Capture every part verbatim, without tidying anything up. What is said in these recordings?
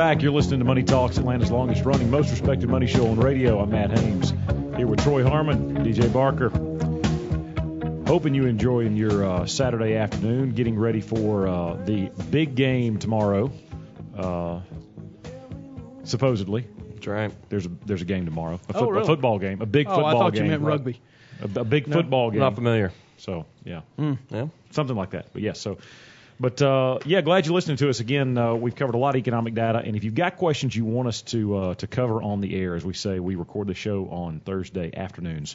back. You're listening to Money Talks, Atlanta's longest running, most respected money show on radio. I'm Matt Hames, here with Troy Harmon, D J Barker. Hoping you enjoying your uh, Saturday afternoon, getting ready for uh, the big game tomorrow. Uh, supposedly. That's right. There's a, there's a game tomorrow. A, Oh, foot, really? a football game. A big Oh, football I thought game. you meant right? rugby. A, a big No, football game. Not familiar. So, yeah. Mm. Yeah. Something like that. But, yes, yeah, so... But, uh, yeah, glad you're listening to us. Again, uh, we've covered a lot of economic data, and if you've got questions you want us to uh, to cover on the air, as we say, we record the show on Thursday afternoons.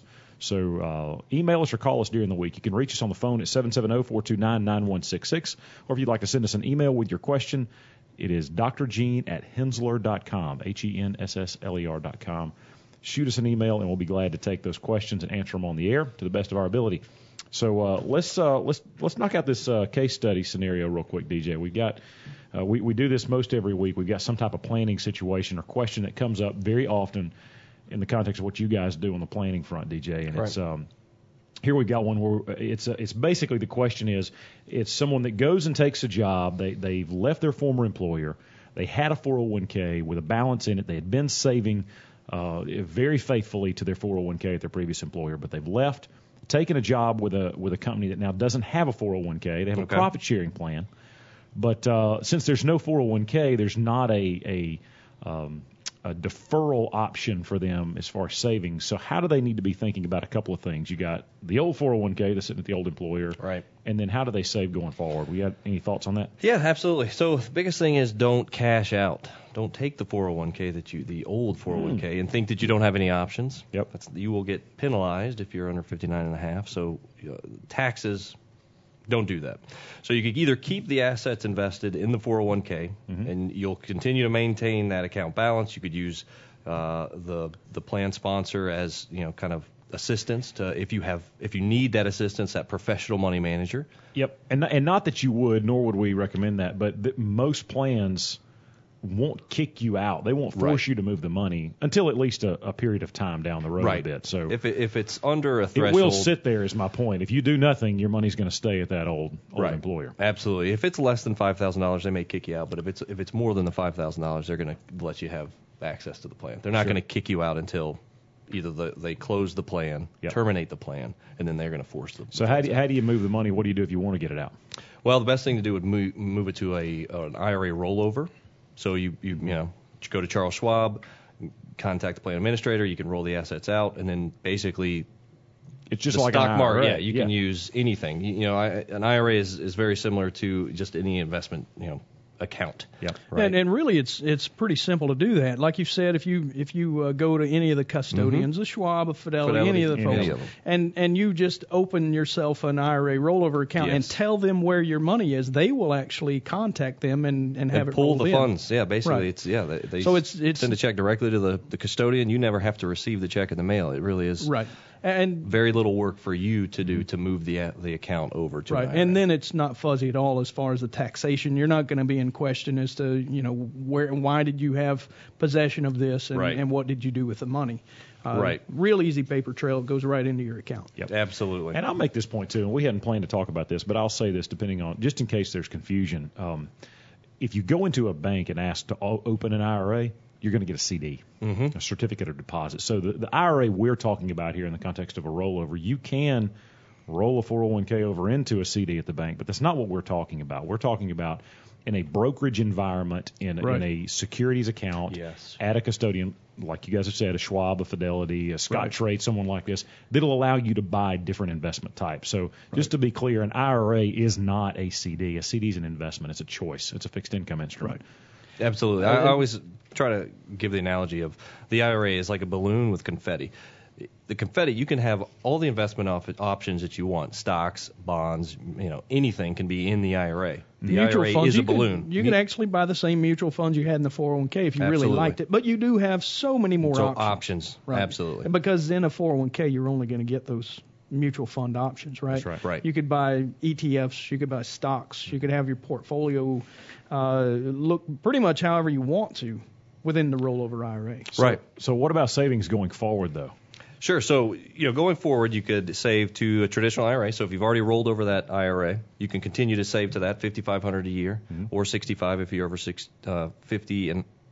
So uh, email us or call us during the week. You can reach us on the phone at seven seven zero, four two nine, nine one six six, or if you'd like to send us an email with your question, it is d r gene at hensler dot com, H E N S S L E R dot com. Shoot us an email, and we'll be glad to take those questions and answer them on the air to the best of our ability. So uh, let's uh, let's let's knock out this uh, case study scenario real quick, D J. We've got uh, we we do this most every week. We've got some type of planning situation or question that comes up very often in the context of what you guys do on the planning front, D J. And right. it's um, here we've got one where it's uh, it's basically the question is it's someone that goes and takes a job. They they've left their former employer. They had a four oh one k with a balance in it. They had been saving uh, very faithfully to their four oh one k at their previous employer, but they've left. Taken a job with a with a company that now doesn't have a four oh one k. They have okay. a profit sharing plan, but uh, since there's no four oh one k, there's not a a, um, a deferral option for them as far as savings. So how do they need to be thinking about a couple of things? You got the old four oh one k that's sitting at the old employer, right? And then how do they save going forward? We got any thoughts on that? Yeah, absolutely. So the biggest thing is don't cash out. Don't take the four oh one k that you, the old four oh one k, mm. and think that you don't have any options. Yep. That's, you will get penalized if you're under fifty-nine and a half. So uh, taxes, don't do that. So you could either keep the assets invested in the four oh one k, mm-hmm. and you'll continue to maintain that account balance. You could use uh, the the plan sponsor as, you know, kind of assistance to if you have if you need that assistance, that professional money manager. Yep. And and not that you would, nor would we recommend that, but th- most plans won't kick you out. They won't force right. you to move the money until at least a, a period of time down the road right. a bit. So if it, if it's under a threshold, it will sit there. Is my point. If you do nothing, your money's going to stay at that old old right. employer. Absolutely. If it's less than five thousand dollars, they may kick you out. But if it's if it's more than the five thousand dollars, they're going to let you have access to the plan. They're not sure. going to kick you out until either the, they close the plan, yep. terminate the plan, and then they're going to force the. So how do you, how do you move the money? What do you do if you want to get it out? Well, the best thing to do would move, move it to a an I R A rollover. So you, you you know you go to Charles Schwab, contact the plan administrator. You can roll the assets out, and then basically it's just the like stock an market. I R A. Yeah, you yeah. can use anything. You, you know, I, an I R A is, is very similar to just any investment, you know, account. Yeah, right. And, and really, it's it's pretty simple to do that. Like you said, if you if you uh, go to any of the custodians, mm-hmm. the Schwab, a Fidelity, Fidelity, any of the any folks, of them. and and you just open yourself an I R A rollover account yes. and tell them where your money is, they will actually contact them and, and have and it pull rolled the in. funds. Yeah, basically, Right. it's yeah. They, they so it's, it's send a check directly to the, the custodian. You never have to receive the check in the mail. It really is right. And very little work for you to do to move the the account over to right, an I R A. and then it's not fuzzy at all as far as the taxation. You're not going to be in question as to, you know, where why did you have possession of this and, right. and what did you do with the money. Uh, right. Real easy paper trail, goes right into your account. Yep. Absolutely. And I'll make this point too. And we hadn't planned to talk about this, but I'll say this, depending on just in case there's confusion. Um, if you go into a bank and ask to o- open an I R A, you're going to get a C D, mm-hmm. a certificate of deposit. So the, the I R A we're talking about here in the context of a rollover, you can roll a four oh one k over into a C D at the bank, but that's not what we're talking about. We're talking about in a brokerage environment, in, right. in a securities account, yes. at a custodian, like you guys have said, a Schwab, a Fidelity, a Scottrade, right. someone like this, that'll allow you to buy different investment types. So just to be clear, an I R A is not a C D. A C D is an investment. It's a choice. It's a fixed income instrument. Right. Absolutely. I, I always try to give the analogy of the I R A is like a balloon with confetti. The confetti, you can have all the investment op- options that you want, stocks, bonds, you know, anything can be in the I R A. The mutual I R A funds, is you a balloon. Can, you can actually buy the same mutual funds you had in the four oh one k if you Absolutely. really liked it, but you do have so many more so options. options. Right. Absolutely. And because in a four oh one k, you're only going to get those mutual fund options, right? That's right. Right. You could buy E T Fs, you could buy stocks, you could have your portfolio uh, look pretty much however you want to within the rollover I R A. So, right. So what about savings going forward, though? Sure. So, you know, going forward, you could save to a traditional I R A. So if you've already rolled over that I R A, you can continue to save to that fifty-five hundred dollars a year, mm-hmm. or sixty-five if you're over six, uh, fifty and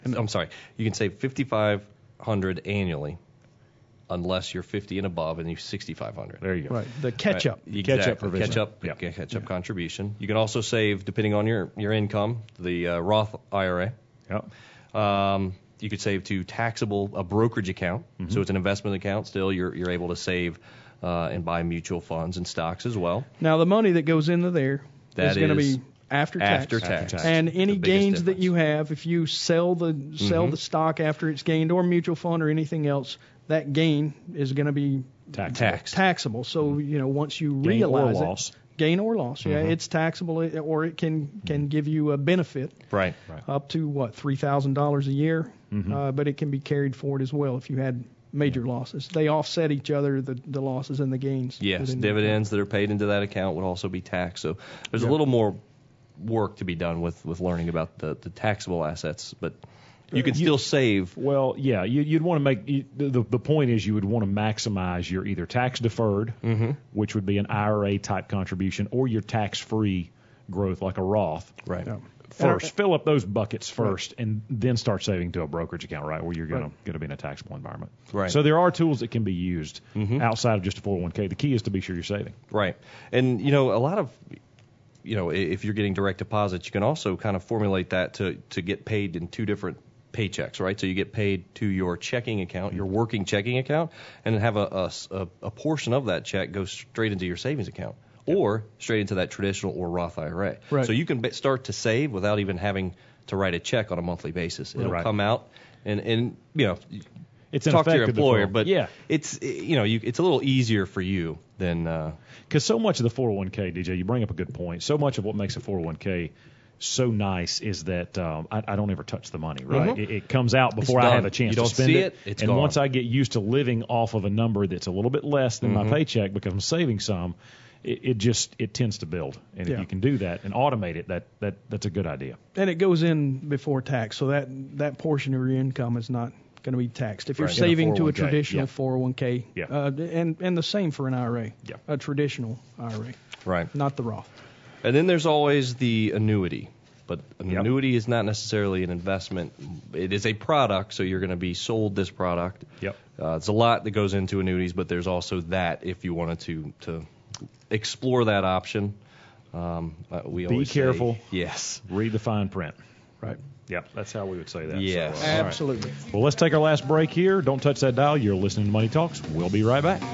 I'm sorry, you can save fifty-five hundred dollars annually unless you're fifty and above and you're sixty-five hundred dollars. There you go. Right. The catch up. Right. Catch up Exactly. provision. Catch up, Yeah. catch up contribution. You can also save, depending on your, your income, the uh, Roth I R A. Yep. Um, you could save to taxable a brokerage account, Mm-hmm. so it's an investment account. Still, you're you're able to save uh, and buy mutual funds and stocks as well. Now the money that goes into there That is going to is be after tax. After tax, After tax. And any The biggest gains that difference. you have, if you sell the sell Mhm. the stock after it's gained or mutual fund or anything else, that gain is going to be Taxable. Taxed. taxable. So you know once you Gain or realize loss. it, gain or loss, yeah, Mhm. it's taxable, it- or it can can give you a benefit Right. up to what three thousand dollars a year, Mhm. uh, but it can be carried forward as well if you had major losses. They offset each other, the the losses and the gains. Yes, within the- dividends that are paid into that account would also be taxed. So there's Yeah. a little more work to be done with, with learning about the, the taxable assets, but you can You- still save. Well, yeah, you, you'd want to make you, the the point is you would want to maximize your either tax deferred, Mm-hmm. which would be an I R A type contribution, or your tax free growth like a Roth. Right. Yeah. First, fill up those buckets first, and then start saving to a brokerage account, right, where you're going Right. to going to be in a taxable environment. Right. So there are tools that can be used Mhm. outside of just a four oh one k. The key is to be sure you're saving. Right. And, you know, a lot of, you know, i- if you're getting direct deposits, you can also kind of formulate that to, to get paid in two different paychecks, right? So you get paid to your checking account, your working checking account, and have a, a s- a- a portion of that check go straight into your savings account or straight into that traditional or Roth I R A. Right. So you can be- start to save without even having to write a check on a monthly basis. It'll Right. come out and, and, you know, It's an talk to your effective employer, deferral. but yeah, it's, you know, you, it's a little easier for you than, uh, because so much of the four oh one k, D J, you bring up a good point. So much of what makes a four oh one k so nice is that um, I, I don't ever touch the money, right? Mhm. It, it comes out before It's I done. have a chance You to don't spend see it. it, it's and gone. once I get used to living off of a number that's a little bit less than Mhm. my paycheck because I'm saving some, it, it just it tends to build. And Yeah. if you can do that and automate it, that, that that's a good idea. And it goes in before tax, so that that portion of your income is not going to be taxed. If you're Right. In a saving to a four oh one k, traditional yeah. four oh one k, Yeah. uh, and and the same for an I R A, Yeah. a traditional I R A, right. not the Roth. And then there's always the annuity. But an Yep. annuity is not necessarily an investment. It is a product, so you're going to be sold this product. Yep. Uh, there's a lot that goes into annuities, but there's also that if you wanted to to explore that option. Um, uh, we Be always say- careful. yes. Read the fine print. Right. Yep, that's how we would say that. Yes. So, uh, all right. Absolutely. Well, let's take our last break here. Don't touch that dial. You're listening to Money Talks. We'll be right back.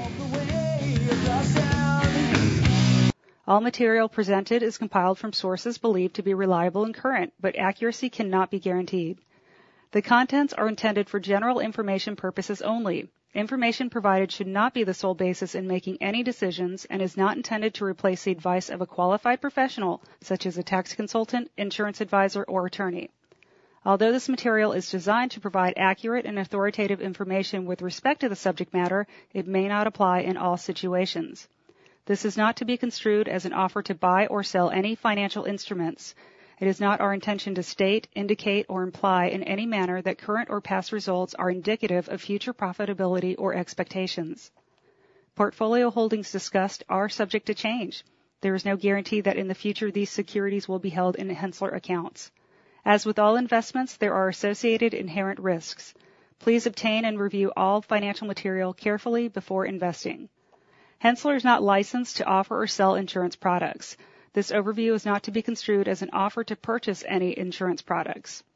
All material presented is compiled from sources believed to be reliable and current, but accuracy cannot be guaranteed. The contents are intended for general information purposes only. Information provided should not be the sole basis in making any decisions and is not intended to replace the advice of a qualified professional, such as a tax consultant, insurance advisor, or attorney. Although this material is designed to provide accurate and authoritative information with respect to the subject matter, it may not apply in all situations. This is not to be construed as an offer to buy or sell any financial instruments. It is not our intention to state, indicate, or imply in any manner that current or past results are indicative of future profitability or expectations. Portfolio holdings discussed are subject to change. There is no guarantee that in the future these securities will be held in Hensler accounts. As with all investments, there are associated inherent risks. Please obtain and review all financial material carefully before investing. Hensler is not licensed to offer or sell insurance products. This overview is not to be construed as an offer to purchase any insurance products.